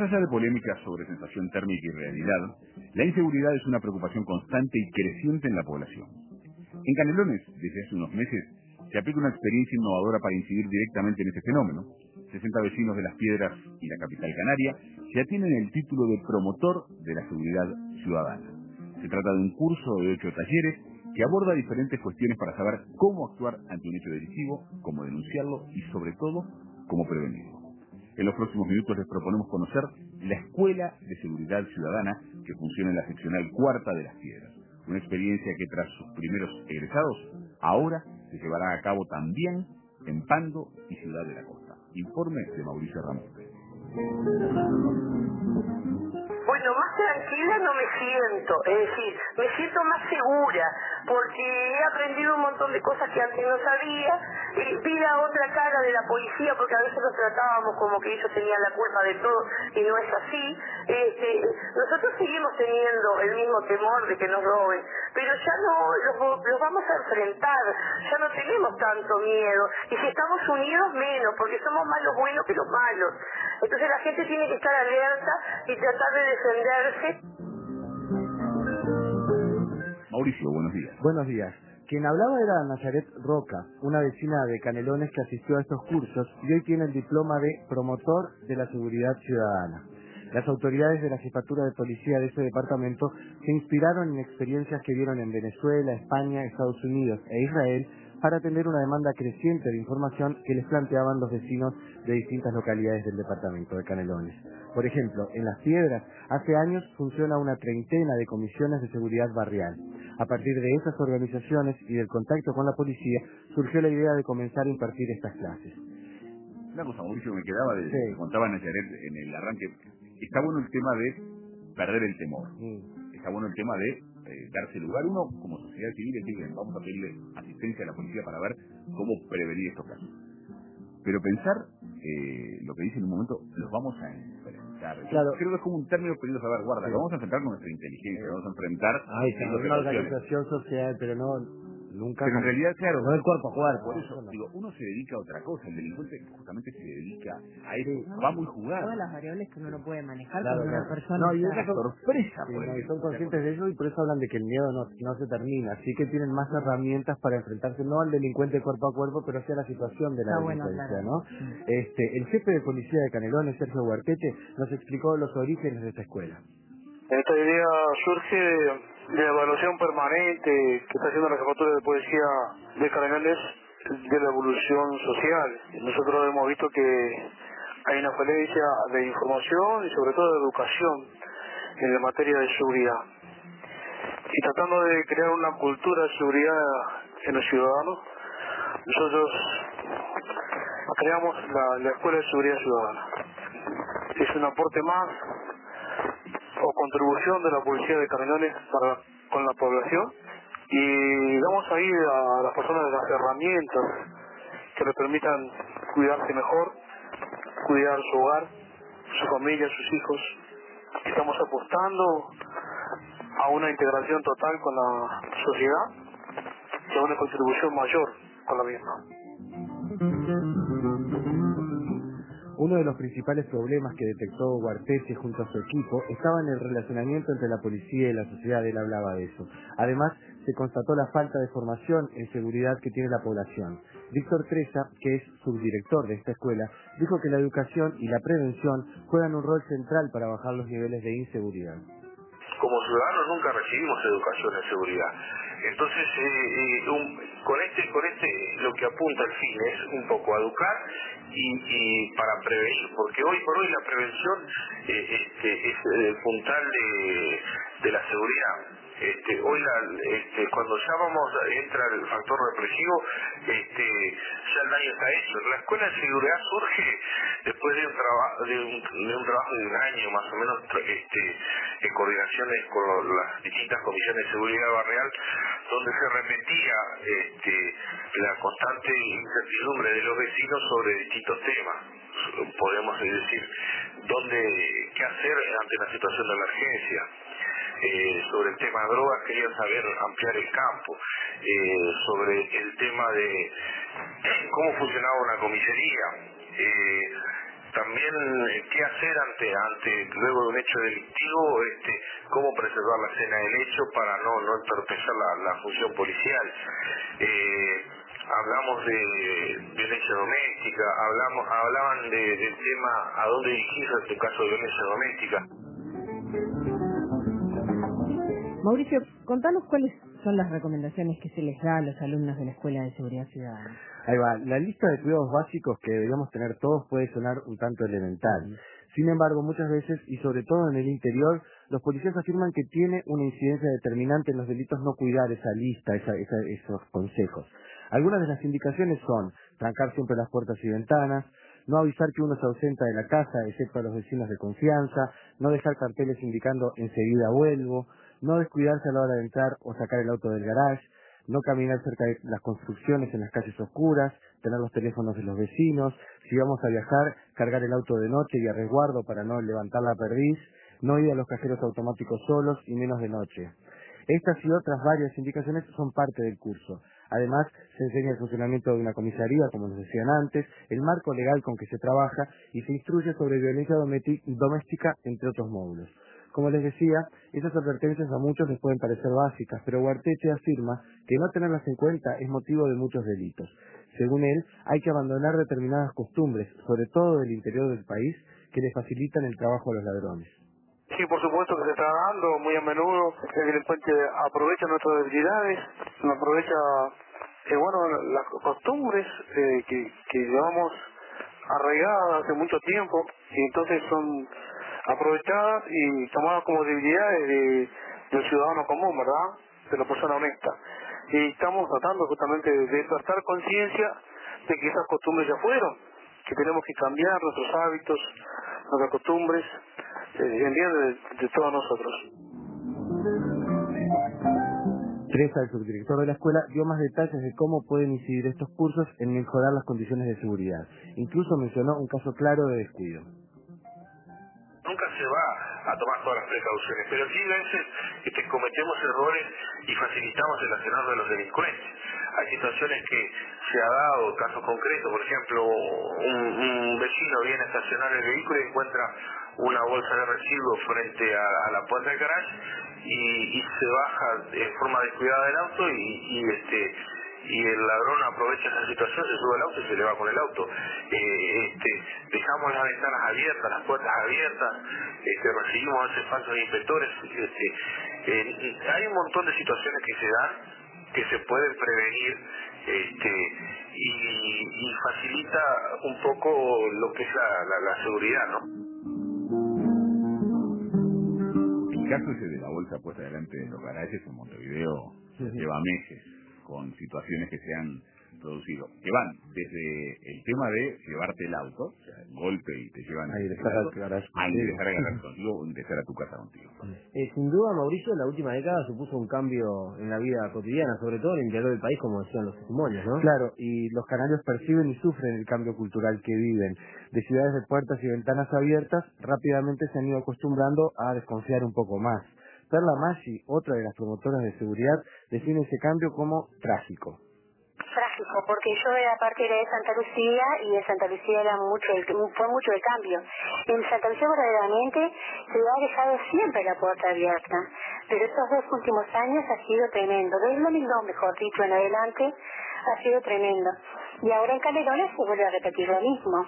allá de polémicas sobre sensación térmica y realidad, la inseguridad es una preocupación constante y creciente en la población. En Canelones, desde hace unos meses, se aplica una experiencia innovadora para incidir directamente en este fenómeno. 60 vecinos de Las Piedras y la capital canaria ya tienen el título de promotor de la seguridad ciudadana. Se trata de un curso de 8 talleres que aborda diferentes cuestiones para saber cómo actuar ante un hecho delictivo, cómo denunciarlo y, sobre todo, cómo prevenirlo. En los próximos minutos les proponemos conocer la Escuela de Seguridad Ciudadana que funciona en la seccional cuarta de Las Piedras. Una experiencia que tras sus primeros egresados, ahora se llevará a cabo también en Pando y Ciudad de la Costa. Informe de Mauricio Ramos. Bueno, más tranquila no me siento, es decir, me siento más segura, porque he aprendido un montón de cosas que antes no sabía, vi la otra cara de la policía, porque a veces los tratábamos como que ellos tenían la culpa de todo, y no es así. Nosotros seguimos teniendo el mismo temor de que nos roben, pero ya no los vamos a enfrentar, ya no tenemos tanto miedo, y si estamos unidos menos, porque somos más los buenos que los malos. Entonces la gente tiene que estar alerta y tratar de defenderse. Mauricio, buenos días. Buenos días. Quien hablaba era Nazaret Roca, una vecina de Canelones que asistió a estos cursos y hoy tiene el diploma de promotor de la seguridad ciudadana. Las autoridades de la Jefatura de Policía de este departamento se inspiraron en experiencias que vieron en Venezuela, España, Estados Unidos e Israel para atender una demanda creciente de información que les planteaban los vecinos de distintas localidades del departamento de Canelones. Por ejemplo, en Las Piedras, hace años funciona una treintena de comisiones de seguridad barrial. A partir de esas organizaciones y del contacto con la policía, surgió la idea de comenzar a impartir estas clases. Una cosa, Mauricio, me quedaba de Sí. que contaba Nazaret en el arranque. Está bueno el tema de perder el temor. Está bueno el tema de darse lugar. Uno, como sociedad civil, decir, bien, vamos a pedirle asistencia a la policía para ver cómo prevenir estos casos. Pero pensar, lo que dice en un momento, los vamos a enfrentar. Claro. Creo que es como un término querido saber, guarda, lo vamos a enfrentar con nuestra inteligencia, lo vamos a enfrentar Con una organización social, pero nunca. Pero en realidad, claro, no el cuerpo a cuerpo. por eso, digo, uno se dedica a otra cosa, el delincuente justamente se dedica a eso, va muy jugado. Todas las variables que uno no puede manejar Claro, cuando una claro. persona No, y está... esas son sorpresa, Sí, por no, y ejemplo. son conscientes de eso y por eso hablan de que el miedo no se termina, así que tienen más herramientas para enfrentarse no al delincuente cuerpo a cuerpo, pero sí a la situación de la Está bueno, delincuencia, claro. ¿no? El jefe de policía de Canelones, Sergio Huarteche, nos explicó los orígenes de esta escuela. Esta idea surge de la evaluación permanente que está haciendo la Jefatura de Policía de Canelones de la evolución social. Nosotros hemos visto que hay una falencia de información y sobre todo de educación en la materia de seguridad. Y tratando de crear una cultura de seguridad en los ciudadanos, nosotros creamos la Escuela de Seguridad Ciudadana. Es un aporte más o contribución de la Policía de Canelones con la población y damos ahí a las personas las herramientas que les permitan cuidarse mejor, cuidar su hogar, su familia, sus hijos. Estamos apostando a una integración total con la sociedad y a una contribución mayor con la misma. Uno de los principales problemas que detectó Huarteche junto a su equipo estaba en el relacionamiento entre la policía y la sociedad, él hablaba de eso. Además, se constató la falta de formación en seguridad que tiene la población. Víctor Treza, que es subdirector de esta escuela, dijo que la educación y la prevención juegan un rol central para bajar los niveles de inseguridad. Como ciudadanos nunca recibimos educación en seguridad. Entonces, con este lo que apunta al fin es un poco a educar y para prevenir, porque hoy por hoy la prevención es el puntal de la seguridad. Hoy cuando ya entra el factor represivo, ya el daño está hecho. La escuela de seguridad surge después de un trabajo de un año más o menos, en coordinaciones con las distintas comisiones de seguridad barrial, donde se repetía la constante incertidumbre de los vecinos sobre distintos temas. Podemos decir qué hacer ante la situación de emergencia. Sobre el tema de drogas querían saber ampliar el campo, sobre el tema de cómo funcionaba una comisaría, también también qué hacer ante luego de un hecho delictivo, cómo preservar la escena del hecho para no entorpecer la función policial. Hablamos de violencia doméstica, hablaban del tema a dónde dirigirse en caso de violencia doméstica. Mauricio, contanos cuáles son las recomendaciones que se les da a los alumnos de la Escuela de Seguridad Ciudadana. Ahí va, la lista de cuidados básicos que deberíamos tener todos puede sonar un tanto elemental. Sin embargo, muchas veces, y sobre todo en el interior, los policías afirman que tiene una incidencia determinante en los delitos no cuidar esa lista, esos consejos. Algunas de las indicaciones son trancar siempre las puertas y ventanas, no avisar que uno se ausenta de la casa, excepto a los vecinos de confianza, no dejar carteles indicando enseguida vuelvo, no descuidarse a la hora de entrar o sacar el auto del garage, no caminar cerca de las construcciones en las calles oscuras, tener los teléfonos de los vecinos, si vamos a viajar, cargar el auto de noche y a resguardo para no levantar la perdiz, no ir a los cajeros automáticos solos y menos de noche. Estas y otras varias indicaciones son parte del curso. Además, se enseña el funcionamiento de una comisaría, como nos decían antes, el marco legal con que se trabaja y se instruye sobre violencia doméstica, entre otros módulos. Como les decía, esas advertencias a muchos les pueden parecer básicas, pero Ugarteche afirma que no tenerlas en cuenta es motivo de muchos delitos. Según él, hay que abandonar determinadas costumbres, sobre todo del interior del país, que le facilitan el trabajo a los ladrones. Sí, por supuesto que se está dando muy a menudo. El delincuente aprovecha nuestras debilidades, aprovecha las costumbres que llevamos arraigadas hace mucho tiempo, y entonces son aprovechadas y tomadas como debilidades del ciudadano común, ¿verdad? De la persona honesta. Y estamos tratando justamente de despertar conciencia de que esas costumbres ya fueron, que tenemos que cambiar nuestros hábitos, nuestras costumbres, en bien de todos nosotros. Teresa, el subdirector de la escuela, dio más detalles de cómo pueden incidir estos cursos en mejorar las condiciones de seguridad. Incluso mencionó un caso claro de descuido. Nunca se va a tomar todas las precauciones, pero sí a veces cometemos errores y facilitamos el accionar de los delincuentes. Hay situaciones que se ha dado, casos concretos, por ejemplo, un vecino viene a estacionar el vehículo y encuentra una bolsa de residuos frente a la puerta del garage y se baja de forma descuidada del auto y el ladrón aprovecha esa situación, se sube al auto y se le va con el auto. Dejamos las ventanas abiertas, las puertas abiertas, recibimos a veces falsos inspectores. Hay un montón de situaciones que se dan, que se pueden prevenir, y facilita un poco lo que es la seguridad, ¿no? El caso ese de la bolsa puesta delante de los garajes en Montevideo lleva meses, con situaciones que se han producido, que van desde el tema de llevarte el auto, o sea, el golpe y te llevan a ingresar al garage contigo o ingresar a tu casa contigo. Sin duda, Mauricio, la última década supuso un cambio en la vida cotidiana, sobre todo en el interior del país, como decían los testimonios, ¿no? Claro, y los canarios perciben y sufren el cambio cultural que viven. De ciudades de puertas y ventanas abiertas, rápidamente se han ido acostumbrando a desconfiar un poco más. Perla Maggi, otra de las promotoras de seguridad, define ese cambio como trágico. Trágico, porque yo aparte era de Santa Lucía y en Santa Lucía fue mucho el cambio. En Santa Lucía verdaderamente se ha dejado siempre la puerta abierta, pero estos 2 últimos años ha sido tremendo. Desde el domingo, mejor dicho, en adelante, ha sido tremendo. Y ahora en Canelones se vuelve a repetir lo mismo.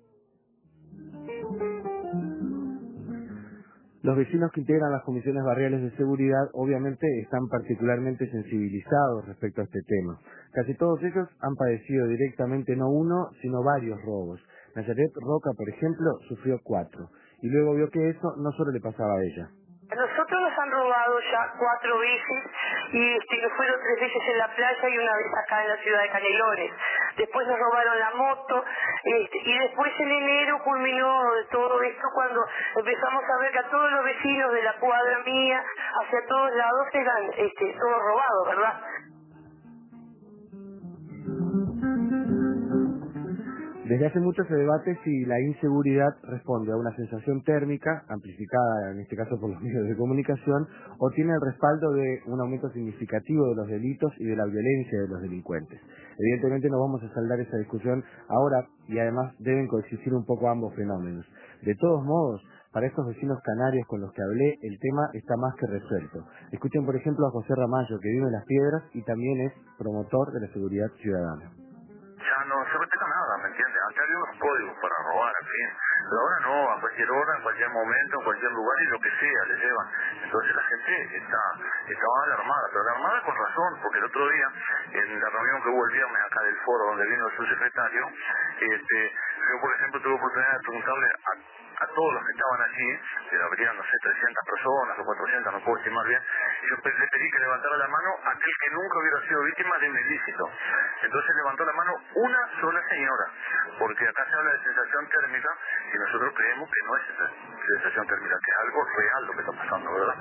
Los vecinos que integran las comisiones barriales de seguridad obviamente están particularmente sensibilizados respecto a este tema. Casi todos ellos han padecido directamente no uno, sino varios robos. Nazaret Roca, por ejemplo, sufrió 4, y luego vio que eso no solo le pasaba a ella. A nosotros nos han robado ya 4 veces y nos fueron 3 veces en la playa y una vez acá en la ciudad de Canelones. Después nos robaron la moto y después en enero culminó todo esto cuando empezamos a ver que a todos los vecinos de la cuadra mía, hacia todos lados, eran todos robados, ¿verdad? Desde hace mucho se debate si la inseguridad responde a una sensación térmica, amplificada en este caso por los medios de comunicación, o tiene el respaldo de un aumento significativo de los delitos y de la violencia de los delincuentes. Evidentemente no vamos a saldar esa discusión ahora y además deben coexistir un poco ambos fenómenos. De todos modos, para estos vecinos canarios con los que hablé, el tema está más que resuelto. Escuchen por ejemplo a José Ramallo, que vive en Las Piedras y también es promotor de la seguridad ciudadana. Ya no se respeta nada, ¿me entiendes? Antes había unos códigos para robar, en fin. Pero ahora no, a cualquier hora, en cualquier momento, en cualquier lugar y lo que sea, le llevan. Entonces la gente está alarmada, pero alarmada con razón, porque el otro día, en la reunión que hubo el viernes acá del foro, donde vino el subsecretario, yo por ejemplo tuve oportunidad de preguntarle a todos los que estaban allí, habrían, no sé, 300 personas o 400, no puedo estimar bien, y yo le pedí que levantara la mano aquel que nunca hubiera sido víctima de un ilícito. Entonces levantó la mano una sola señora, porque acá se habla de sensación térmica y nosotros creemos que no es sensación térmica, que es algo real lo que está pasando, ¿verdad?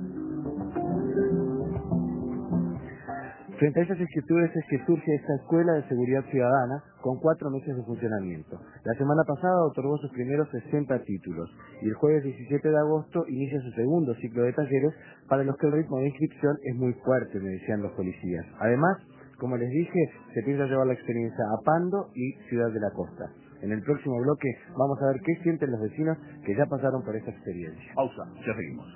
Frente a esas inquietudes es que surge esta Escuela de Seguridad Ciudadana con 4 meses de funcionamiento. La semana pasada otorgó sus primeros 60 títulos y el jueves 17 de agosto inicia su segundo ciclo de talleres para los que el ritmo de inscripción es muy fuerte, me decían los policías. Además, como les dije, se piensa llevar la experiencia a Pando y Ciudad de la Costa. En el próximo bloque vamos a ver qué sienten los vecinos que ya pasaron por esta experiencia. Pausa, ya seguimos.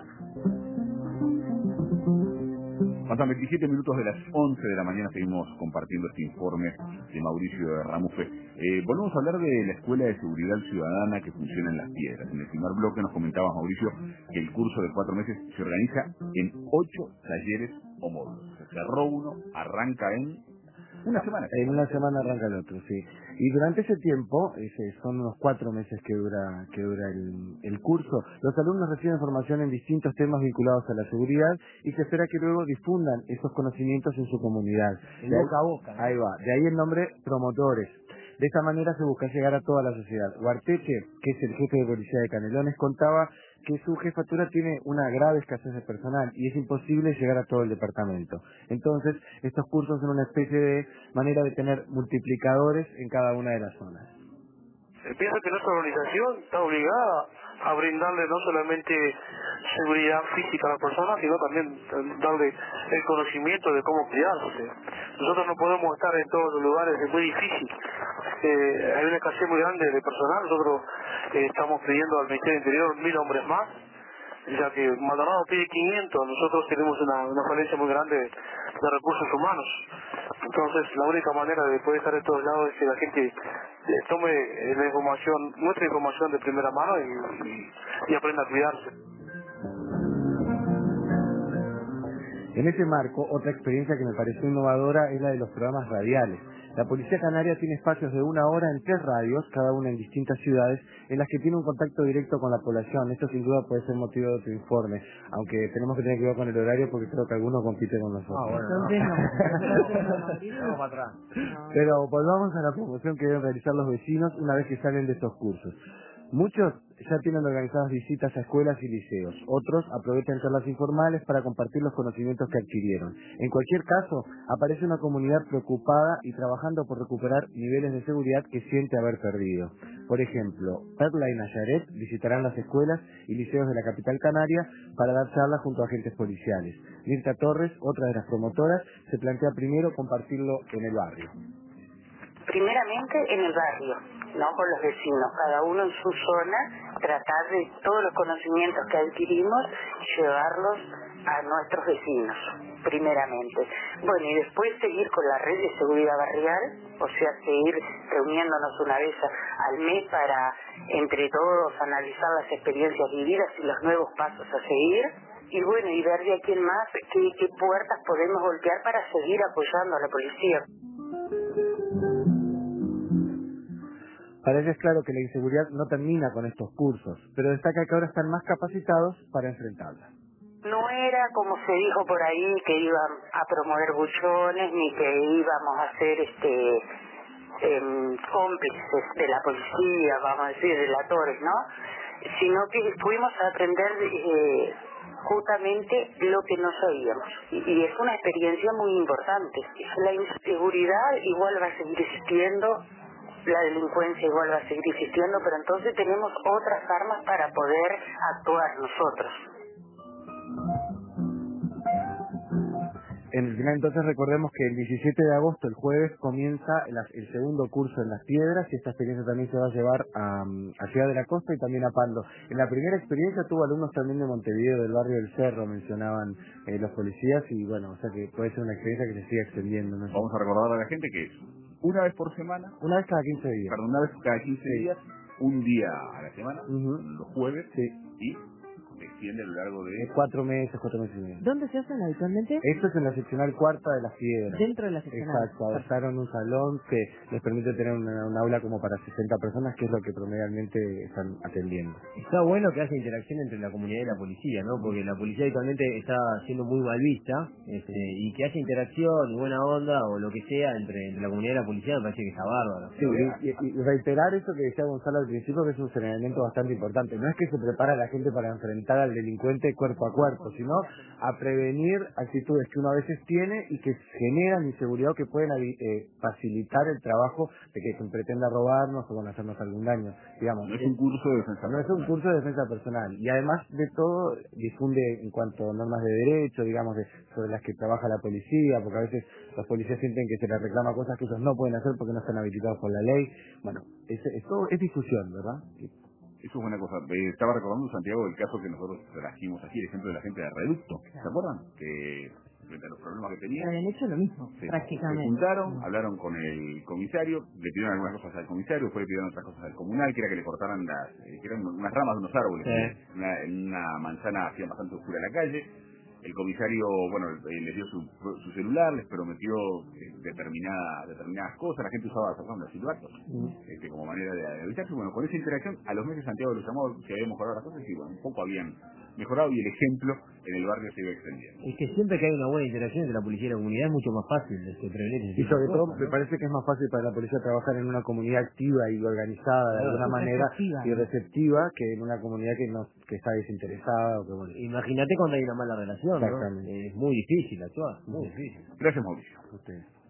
Faltan 27 minutos de las 11 de la mañana, seguimos compartiendo este informe de Mauricio de Ramufe. Volvemos a hablar de la Escuela de Seguridad Ciudadana que funciona en Las Piedras. En el primer bloque nos comentabas, Mauricio, que el curso de 4 meses se organiza en 8 talleres o módulos. Se cerró uno, arranca en una semana. En una semana arranca el otro, sí. Y durante ese tiempo, son unos 4 meses que dura el curso, los alumnos reciben formación en distintos temas vinculados a la seguridad y se espera que luego difundan esos conocimientos en su comunidad. El boca a boca, ¿no? Ahí va, de ahí el nombre promotores. De esta manera se busca llegar a toda la sociedad. Huarteche, que es el jefe de policía de Canelones, contaba que su jefatura tiene una grave escasez de personal y es imposible llegar a todo el departamento. Entonces, estos cursos son una especie de manera de tener multiplicadores en cada una de las zonas. Pienso que nuestra organización está obligada a brindarle no solamente seguridad física a la persona, sino también darle el conocimiento de cómo cuidarse. Nosotros no podemos estar en todos los lugares, es muy difícil. Hay una escasez muy grande de personal. Nosotros estamos pidiendo al Ministerio del Interior 1000 hombres más, ya que Maldonado pide 500, nosotros tenemos una falencia muy grande de recursos humanos. Entonces, la única manera de poder estar en todos lados es que la gente tome la información, nuestra información de primera mano y aprenda a cuidarse. En ese marco, otra experiencia que me pareció innovadora es la de los programas radiales. La Policía Canaria tiene espacios de 1 hora en 3 radios, cada una en distintas ciudades, en las que tiene un contacto directo con la población. Esto sin duda puede ser motivo de otro informe, aunque tenemos que tener cuidado con el horario porque creo que algunos compiten con nosotros. Vamos para atrás. Pero volvamos a la promoción que deben realizar los vecinos una vez que salen de estos cursos. Muchos ya tienen organizadas visitas a escuelas y liceos, otros aprovechan charlas informales para compartir los conocimientos que adquirieron. En cualquier caso, aparece una comunidad preocupada y trabajando por recuperar niveles de seguridad que siente haber perdido. Por ejemplo, Perla y Nayaret visitarán las escuelas y liceos de la capital canaria para dar charlas junto a agentes policiales. Mirta Torres, otra de las promotoras, se plantea primero compartirlo en el barrio. Primeramente en el barrio, no con los vecinos, cada uno en su zona, tratar de todos los conocimientos que adquirimos, llevarlos a nuestros vecinos, primeramente. Bueno, y después seguir con la red de seguridad barrial, o sea, seguir reuniéndonos una vez al mes para, entre todos, analizar las experiencias vividas y los nuevos pasos a seguir. Y bueno, y ver de aquí en más qué puertas podemos golpear para seguir apoyando a la policía. Para ella es claro que la inseguridad no termina con estos cursos, pero destaca que ahora están más capacitados para enfrentarla. No era como se dijo por ahí que iban a promover buchones ni que íbamos a ser cómplices de la policía, vamos a decir, delatores, ¿no? Sino que fuimos a aprender justamente lo que no sabíamos. Y es una experiencia muy importante. La inseguridad igual va a seguir existiendo la delincuencia igual va a seguir existiendo, pero entonces tenemos otras armas para poder actuar nosotros. En el final, entonces, recordemos que el 17 de agosto, el jueves, comienza el segundo curso en Las Piedras, y esta experiencia también se va a llevar a Ciudad de la Costa y también a Pando. En la primera experiencia tuvo alumnos también de Montevideo, del barrio del Cerro, mencionaban los policías, y bueno, o sea que puede ser una experiencia que se siga extendiendo, ¿no? Vamos a recordar a la gente que es una vez por semana, una vez cada 15 días. perdón, una vez cada 15 días, un día a la semana, los jueves, y se extiende a lo largo de 4 meses y medio. ¿Dónde se hacen habitualmente? Esto es en la seccional cuarta de Las Piedras. Dentro de la seccional. Exacto, adaptaron un salón que les permite tener un aula como para 60 personas, que es lo que promedialmente están atendiendo. Está bueno que haya interacción entre la comunidad y la policía, ¿no? Porque la policía actualmente está siendo muy mal vista, y que haya interacción y buena onda o lo que sea entre la comunidad y la policía me parece que está bárbaro. Sí, y reiterar eso que decía Gonzalo al principio, que es un señalamiento bastante importante. No es que se prepara a la gente para enfrentar al delincuente cuerpo a cuerpo, sino a prevenir actitudes que uno a veces tiene y que generan inseguridad o que pueden facilitar el trabajo de que quien pretenda robarnos o bueno, hacernos algún daño. Digamos, no es un curso de defensa personal. No es un curso de defensa personal. Y además de todo, difunde en cuanto a normas de derecho, digamos, sobre las que trabaja la policía, porque a veces los policías sienten que se les reclama cosas que ellos no pueden hacer porque no están habilitados por la ley. Bueno, todo es difusión, ¿verdad? Eso es buena cosa. Estaba recordando, Santiago, el caso que nosotros trajimos aquí, el ejemplo de la gente de Reducto. ¿Se acuerdan? Que frente a los problemas que tenían, habían hecho lo mismo, prácticamente. Se juntaron, hablaron con el comisario, le pidieron algunas cosas al comisario, después le pidieron otras cosas al comunal, que era que le cortaran que eran unas ramas de unos árboles, en una manzana hacía bastante oscura la calle. El comisario, bueno, les dio su celular, les prometió determinadas cosas, la gente usaba los silbatos como manera de evitarse. Bueno, con esa interacción, a los meses Santiago lo llamó, que había mejorado las cosas, y bueno, un poco habían mejorado, y el ejemplo en el barrio se iba extendiendo. Es que siempre que hay una buena interacción entre la policía y la comunidad es mucho más fácil prevenir ese tipo de cosas. Y sobre todo, me parece que es más fácil para la policía trabajar en una comunidad activa y organizada de alguna manera y receptiva que en una comunidad que está desinteresada. O que, bueno. Imagínate cuando hay una mala relación, ¿no? Es muy difícil actuar, muy difícil. Gracias, Mauricio. Ustedes.